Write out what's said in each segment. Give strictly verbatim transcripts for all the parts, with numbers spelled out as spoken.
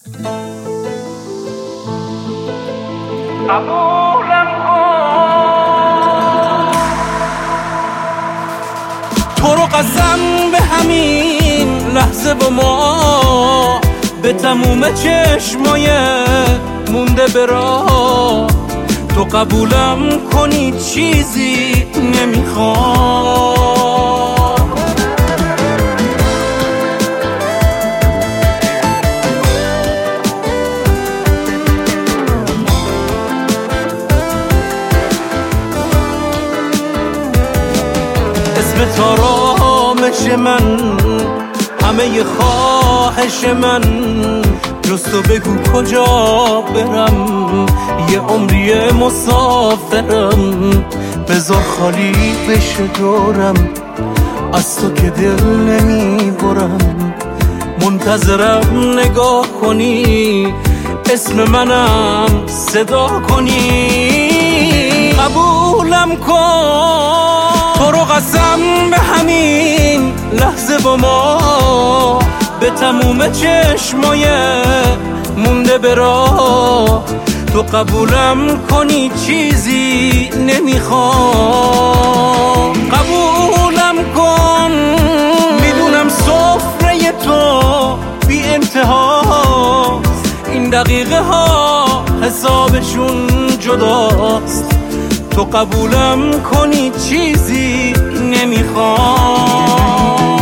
قبولم کن تو رو قسم به همین لحظه و ما به تموم چشمای مونده به راه تو قبولم کنی چیزی نمیخوام اسم تارامش من همه خواهش من جز تو بگو کجا برم یه عمری مسافرم بذار خالی بشه دورم از تو که دل نمیبرم منتظرم نگاه کنی اسم منم صدا کنی قبولم کن تو رو قسم به همین لحظه با ما به تموم چشمای مونده به راه تو قبولم کنی چیزی نمیخوام قبولم کن میدونم سفره تو بی انتهاست این دقیقه ها حسابشون جداست تو قبولم کنی چیزی نمیخوام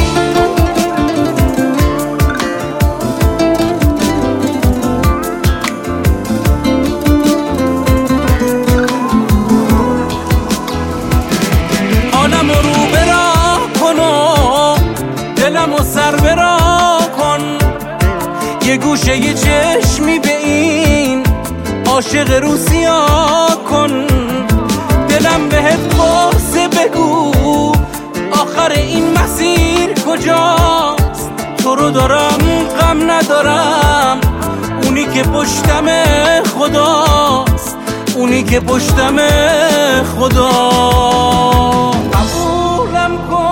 حالم رو برا کن و دلم و سر برا کن یه گوشه یه چشمی به این عاشق روسیا کن دلم بهت قصه بگو آخر این مسیر کجاست تو رو دارم غم ندارم اونی که پشتم خداست اونی که پشتم خدا قبولم کن